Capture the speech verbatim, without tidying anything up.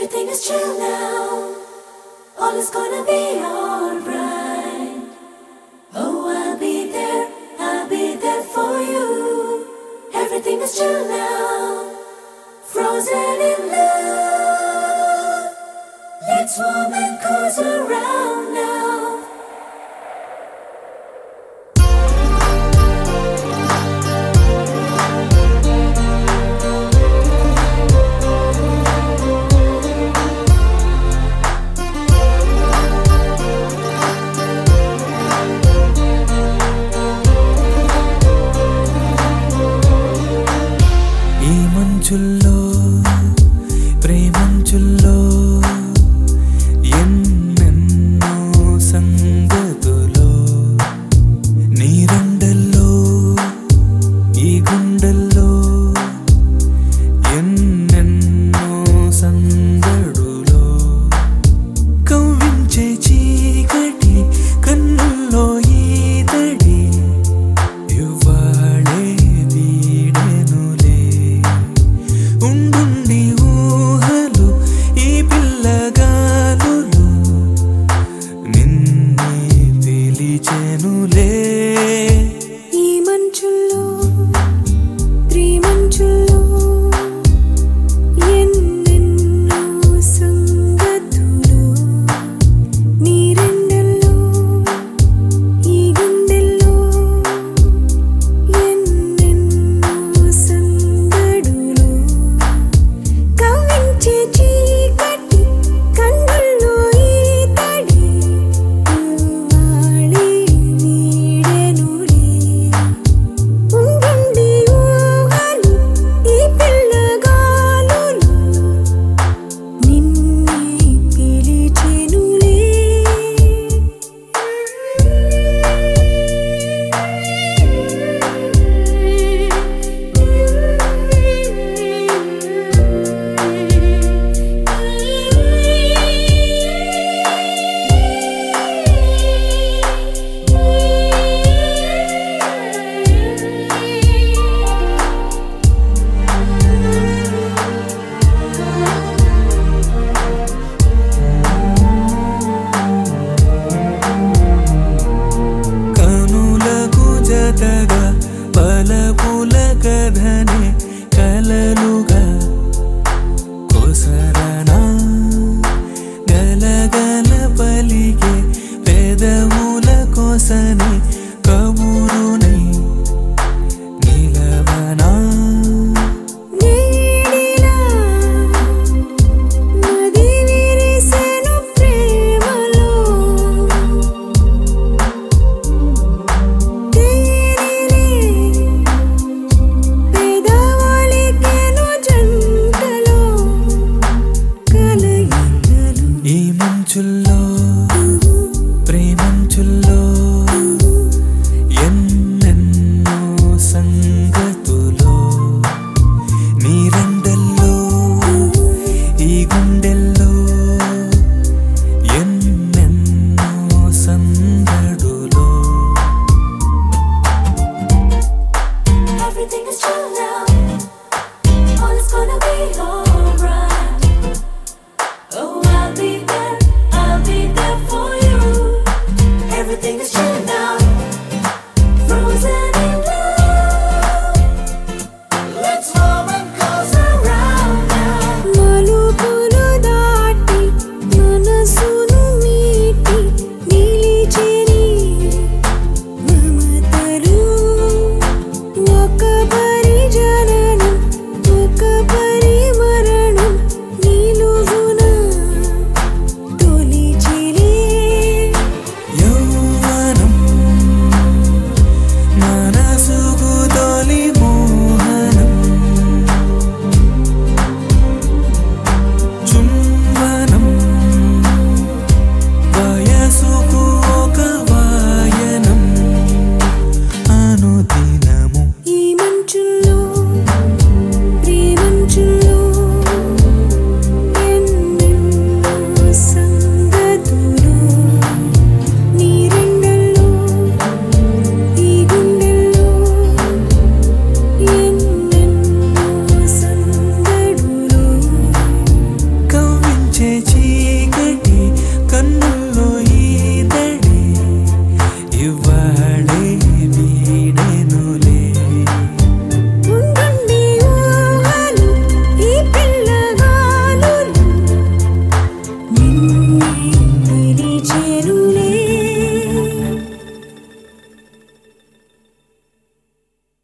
Everything is chill now. All is gonna be alright. Oh, I'll be there, I'll be there for you. Everything is chill now. Frozen in love. Let's warm and cozy around now. మంచుల్లో ప్రేమంచుల్లో ఎన్నెన్నో సంగతులో నీరండల్లో ఈ గుండెల్లో ఎన్నెన్నో సందడులో కవ్వించే చీకటి కన్నుల్లో ఈ తడి ఇవ్వాళే వీడెనులే ఉండుండి ఊహలు ఈ పిల్లగాలులు నిన్నే పిలిచెనులే ఈ మంచుల్లో ప్రేమంచుల్లో ఎన్నెన్నో సంగతులు నీరెండల్లో ఈ గుండెల్లో ఎన్నెన్నో సందడులు కవ్వించే చీకటి కన్నుల్లో ఈ తడి ఇవ్వాళే వీడెనులే ఉండుండి ఊహలు ఈ పిల్లగాలులు నిన్నే పిలిచెనులే. కనులకు జతగా పలపుల కథనే కలలుగా కొసరనా గలగల పలికే పెదవుల కోసని కబురునై నిలవనా నీడిలా నది విరిసెను ప్రేమలో తేనెలే పెదవులికెను జంటలో కలయికలు ఈ మంచుల్లో ప్రేమంచుల్లో ఎన్నెన్నో సంగతులో నీరండల్లో ఈ గుండెల్లో ఎన్నెన్నో సందడులో Everything is chill now. All is gonna be alright. Oh, I'll be there, I'll ఇవ్వాలి